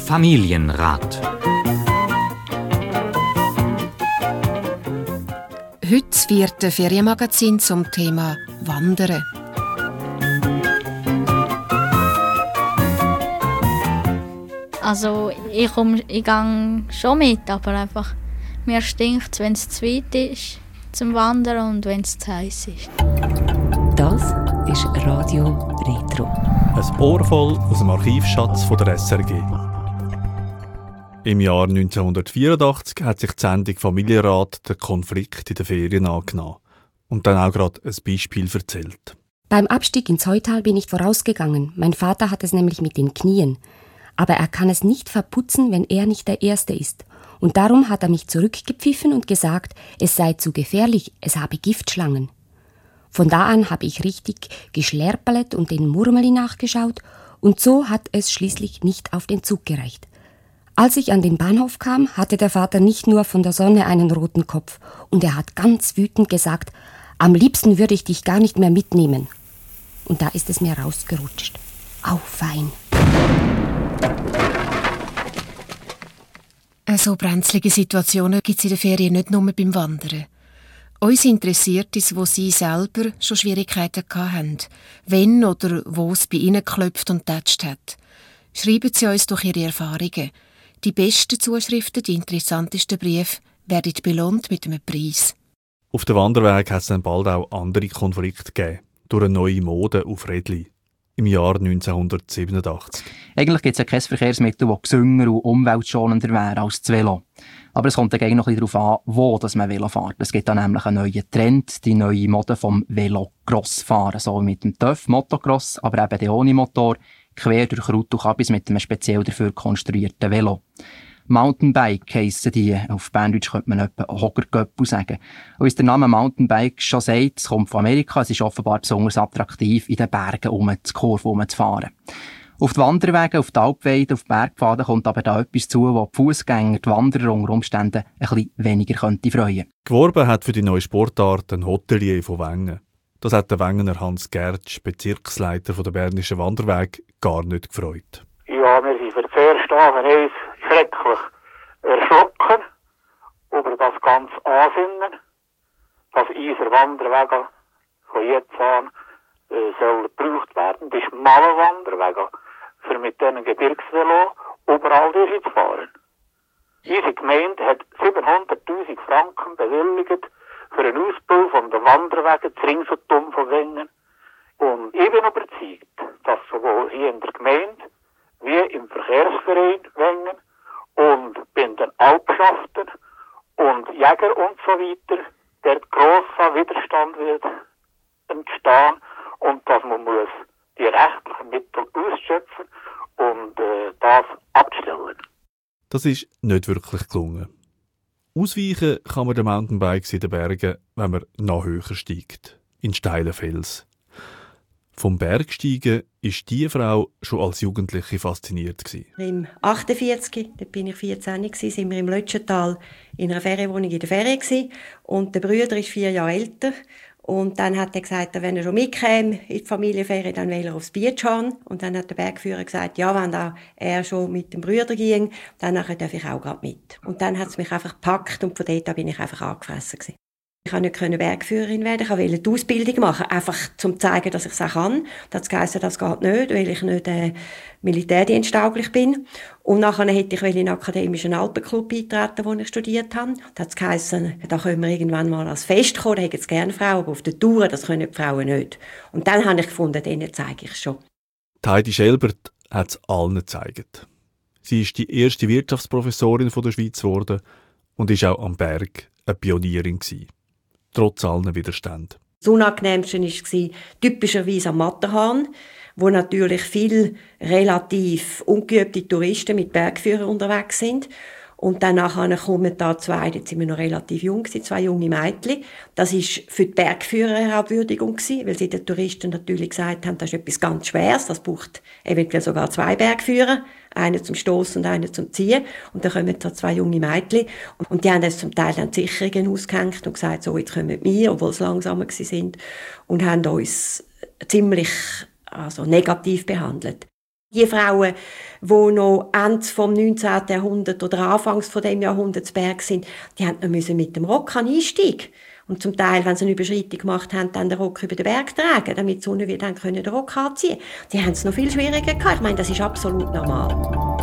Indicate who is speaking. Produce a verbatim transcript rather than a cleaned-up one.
Speaker 1: Familienrat.
Speaker 2: Heute wird ein Ferienmagazin zum Thema Wandern.
Speaker 3: Also ich, komm, ich gehe schon mit, aber einfach, mir stinkt es, wenn es zu weit ist zum Wandern und wenn es zu heiß ist.
Speaker 4: Das ist Radio Retro.
Speaker 5: Ein Ohr voll aus dem Archivschatz von der S R G. Im Jahr neunzehnhundertvierundachtzig hat sich die Sendung Familienrat den Konflikt in den Ferien angenommen und dann auch gerade ein Beispiel erzählt.
Speaker 6: Beim Abstieg ins Heutal bin ich vorausgegangen. Mein Vater hat es nämlich mit den Knien. Aber er kann es nicht verputzen, wenn er nicht der Erste ist. Und darum hat er mich zurückgepfiffen und gesagt, es sei zu gefährlich, es habe Giftschlangen. Von da an habe ich richtig geschlärperlet und den Murmeli nachgeschaut und so hat es schließlich nicht auf den Zug gereicht. Als ich an den Bahnhof kam, hatte der Vater nicht nur von der Sonne einen roten Kopf und er hat ganz wütend gesagt, am liebsten würde ich dich gar nicht mehr mitnehmen. Und da ist es mir rausgerutscht. Au, fein.
Speaker 2: So brenzlige Situationen gibt es in den Ferien nicht nur beim Wandern. Uns interessiert es, wo Sie selber schon Schwierigkeiten hatten, wenn oder wo es bei Ihnen geklopft und getatscht hat. Schreiben Sie uns durch Ihre Erfahrungen. Die besten Zuschriften, die interessantesten Briefe werden belohnt mit einem Preis.
Speaker 5: Auf dem Wanderweg hat es dann bald auch andere Konflikte gegeben, durch eine neue Mode auf Rädli. Im Jahr neunzehnhundertsiebenundachtzig.
Speaker 7: Eigentlich gibt es ja kein Verkehrsmittel, das gesünder und umweltschonender wäre als das Velo. Aber es kommt dann noch ein bisschen darauf an, wo das man Velo fährt. Es gibt dann nämlich einen neuen Trend, die neue Mode vom Velo-Cross-Fahren. So mit dem T Ö F, Motocross, aber eben ohne Motor, quer durch Kraut und Kabis mit einem speziell dafür konstruierten Velo. Mountainbike heissen die. Auf Berndeutsch könnte man etwa Hoggergöppel sagen. Und wie der Name Mountainbike schon sagt, es kommt von Amerika, es ist offenbar besonders attraktiv, in den Bergen um die Kurve umzufahren. Auf die Wanderwege, auf die Alpweiden, auf die Bergpfaden kommt aber da etwas zu, wo die Fußgänger, die Wanderer unter Umständen ein bisschen weniger könnte freuen.
Speaker 5: Geworben hat für die neue Sportart ein Hotelier von Wengen. Das hat der Wengener Hans Gertsch, Bezirksleiter der Bernischen Wanderweg, gar nicht gefreut.
Speaker 8: Ja, wir sind für das erste Mal schrecklich erschrocken über das ganze Ansinnen, dass unsere Wanderwege von jetzt an äh, sollen gebraucht werden. Die schmalen Wanderwege, für mit diesen Gebirgsvelo überall durchzufahren. Unsere Gemeinde hat siebenhunderttausend Franken bewilligt für den Ausbau von den Wanderwegen ringsum von Wengen. Und ich bin überzeugt, dass sowohl hier in der Gemeinde wie im Verkehrsverein Wengen und bei den Alpschaftern und Jäger und so weiter, der grosser Widerstand wird entstehen und dass man muss die rechtlichen Mittel ausschöpfen und äh, das abstellen.
Speaker 5: Das ist nicht wirklich gelungen. Ausweichen kann man den Mountainbikes in den Bergen, wenn man noch höher steigt, in steile Fels. Vom Bergsteigen war diese Frau schon als Jugendliche fasziniert.
Speaker 9: Im achtundvierzig, da bin ich vierzehn, waren wir im Lötschental in einer Ferienwohnung in der Ferien. Und der Bruder ist vier Jahre älter. Und dann hat er gesagt, wenn er schon mitkäme in die Familienferien, dann will er aufs Beach fahren. Und dann hat der Bergführer gesagt, ja, wenn er schon mit dem Bruder ging, dann darf ich auch gerade mit. Und dann hat es mich einfach gepackt und von dort an bin ich einfach angefressen gewesen. Ich konnte nicht Bergführerin werden, ich wollte die Ausbildung machen, einfach um zu zeigen, dass ich es auch kann. Das heisst, das geht nicht, weil ich nicht äh, militärdiensttauglich bin. Und nachher hätte ich in den akademischen Alpenclub beitreten, wo ich studiert habe. Das heisst, da können wir irgendwann mal als Fest kommen, da hätten es gerne Frauen, aber auf der Tour, das können die Frauen nicht. Und dann habe ich gefunden, denen zeige ich es schon.
Speaker 5: Die Heidi Schelbert hat es allen gezeigt. Sie ist die erste Wirtschaftsprofessorin der Schweiz geworden und war auch am Berg eine Pionierin gewesen. Trotz allen Widerständen.
Speaker 9: Das Unangenehmste war typischerweise am Matterhorn, wo natürlich viele relativ ungeübte Touristen mit Bergführern unterwegs sind. Und dann nachher kommen da zwei, jetzt sind wir noch relativ jung, zwei junge Mädchen. Das war für die Bergführer eine Herabwürdigung, weil sie den Touristen natürlich gesagt haben, das ist etwas ganz Schweres, das braucht eventuell sogar zwei Bergführer, einen zum Stossen und einen zum Ziehen. Und dann kommen da zwei junge Mädchen und die haben das zum Teil dann die Sicherungen ausgehängt und gesagt, so, jetzt kommen wir, obwohl sie langsamer waren, und haben uns ziemlich also negativ behandelt. Die Frauen, die noch Ende vom neunzehnten Jahrhundert oder Anfangs von dem Jahrhundert zu Berg sind, die haben noch mit dem Rock an Einstieg. Und zum Teil, wenn sie eine Überschreitung gemacht haben, dann den Rock über den Berg tragen, damit die Sonne wieder den Rock anziehen können. Die haben es noch viel schwieriger gehabt. Ich meine, das ist absolut normal.